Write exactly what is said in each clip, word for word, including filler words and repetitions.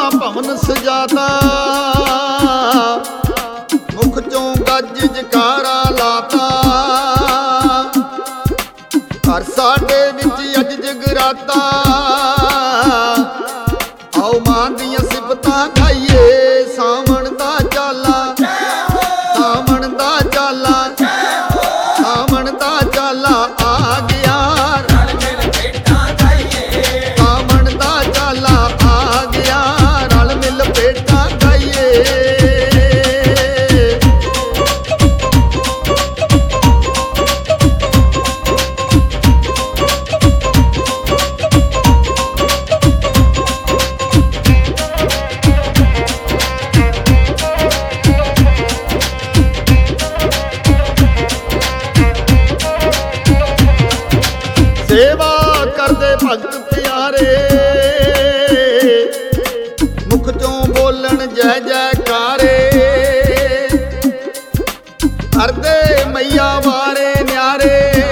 ਭਵਨ ਸਜਾਤਾ, ਮੁਖ ਚੋਂ ਗੱਜ ਜਕਾਰਾ ਲਾਤਾ। ਘਰ ਸਾਡੇ ਵਿੱਚ ਅੱਜ ਜਗਰਾਤਾ, ਆਓ ਮਾਂ ਦੀਆਂ ਸਿਫਤਾਂ ਗਾਈਏ। ਸਾਵਣ ਦਾ ਚਾਲਾ, ਸਾਵਣ ਦਾ ਚਾਲਾ, ਸਾਵਣ ਦਾ ਚਾਲਾ ਆ ਗਿਆ। ਸਾਵਣ ਦਾ ਚਾਲਾ ਆ ਗਿਆ, ਰਲ ਮਿਲ ਭੇਟਾਂ ਗਾਈਏ। ਸੇਵਾ ਕਰਦੇ ਭਗਤ ਪਿਆਰੇ, ਮੁਖ ਚੋਂ ਬੋਲਣ ਜੈ ਜੈਕਾਰੇ। ਕਰਦੇ ਮਈਆ ਵਾਰੇ ਨਿਆਰੇ,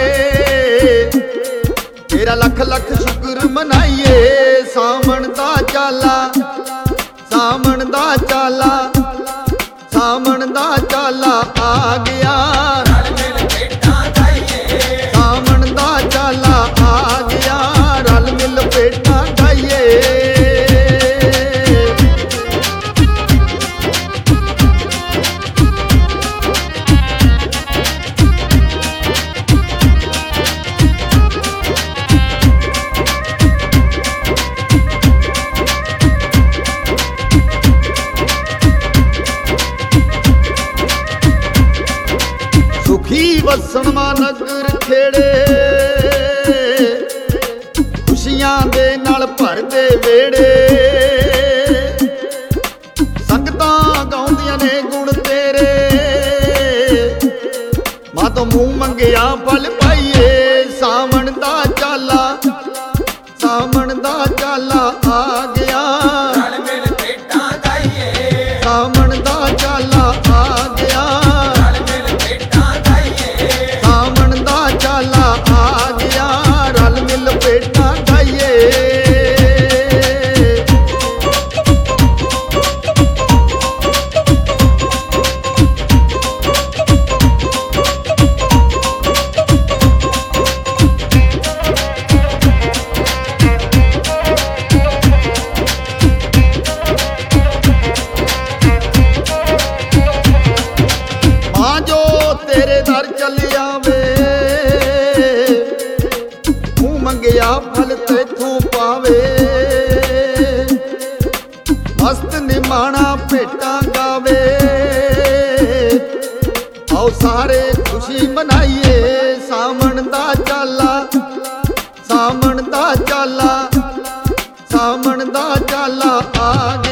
ਤੇਰਾ ਲੱਖ ਲੱਖ ਸ਼ੁਕਰ ਮਨਾਈਏ। ਸਾਵਣ ਦਾ ਚਾਲਾ, ਸਾਵਣ ਦਾ ਚਾਲਾ, ਸਾਵਣ ਦਾ ਚਾਲਾ ਆ ਗਿਆ। ਸਾਵਣ ਦਾ ਚਾਲਾ ਆ ਗਿਆ, ਰਲ ਮਿਲ ਭੇਟਾਂ ਗਾਈਏ। ਸੁਖੀ ਵਸਣ ਮਾ ਨਗਰ ਖੇੜੇ, ਖੁਸ਼ੀਆਂ ਦੇ ਨਾਲ ਭਰਦੇ ਵੇੜੇ। ਸੰਗਤਾਂ ਗਾਉਂਦੀਆਂ ਨੇ ਗੁਣ ਤੇਰੇ, ਮਾਂ ਤੋਂ ਮੂੰਹ ਮੰਗਿਆ ਫਲ ਪਾਈਏ। ਸਾਵਣ ਦਾ ਚਾਲਾ, ਸਾਵਣ ਦਾ ਚਾਲਾ ਆ ਗਿਆ। ਸਾਵਣ ਦਾ ਚਾਲਾ ਆ ਗਿਆ। ਸਾਵਣ ਦਾ ਚਾਲਾ ਆ ਗਿਆ, ਰਲ ਮਿਲ ਭੇਟਾਂ ਗਾਈਏ। ਮਾਂ ਜੋ ਤੇਰੇ ਦਰ ਚੱਲ ਆਵੇ, ਮੂੰਹ ਮੰਗਿਆ ਫਲ ਤੇਥੋਂ ਪਾਵੇ। ਮਸਤ ਨਿਮਾਣਾ ਭੇਟਾਂ ਗਾਵੇ, ਆਓ ਸਾਰੇ ਖੁਸ਼ੀ ਮਨਾਈਏ। ਸਾਵਣ ਦਾ ਚਾਲਾ, ਸਾਵਣ ਦਾ ਚਾਲਾ, ਸਾਵਣ ਦਾ ਚਾਲਾ ਆ